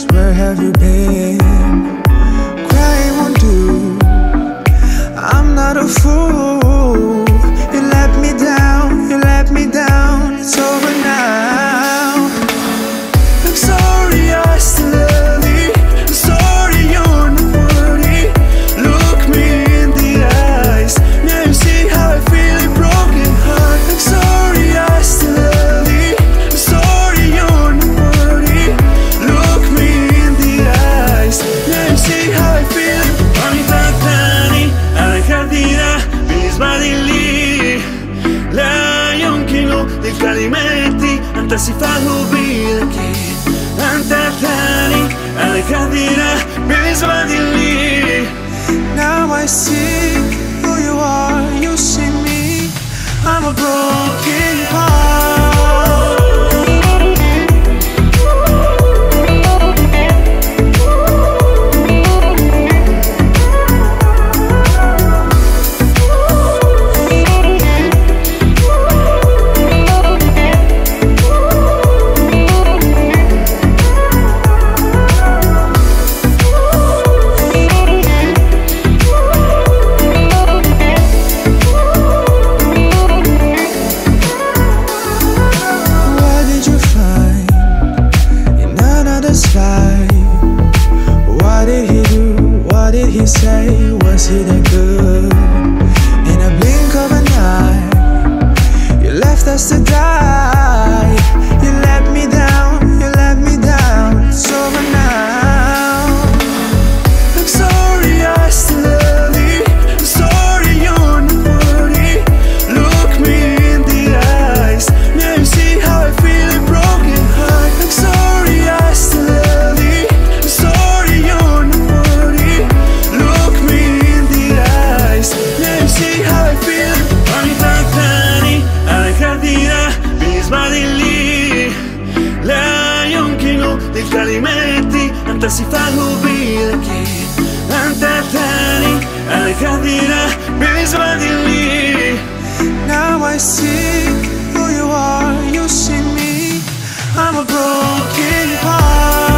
eyes, where have you been? Crying won't do, I'm not a fool. You let me down, you let me down, it's over now. I'm sorry I still love you, I'm sorry you're not worthy. Look me in the eyes, now you see how I feel, a broken heart. I'm sorry I still love you, I'm sorry you're not worthy. Look me in the eyes, now you see how I feel. Ogni tant'anni alla cardina mi sbagli, lei è un chilo di calimenti, anta si fa l'ubile. Now I see who you are, you see me, I'm a broken heart. What did he do? What did he say? Was he that good? In a blink of an eye, you left us to die. You let me down, you let me down. It's over now. I'm sorry I still love you, I'm sorry you're not worthy. Look me in the eyes, now you see how I feel, a broken heart. I'm sorry I still love you, I'm sorry you're not worthy. Look me in the eyes, now you see how I feel. Ogni tant'anni alla cardina mi sbagli, lei è un chilo di calimenti, anta si fa l'ubile. Tant'anni alla cardina mi sbagli. Now I see who you are, you see me, I'm a broken heart.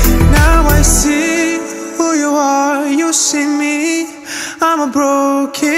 You see me, I'm a broken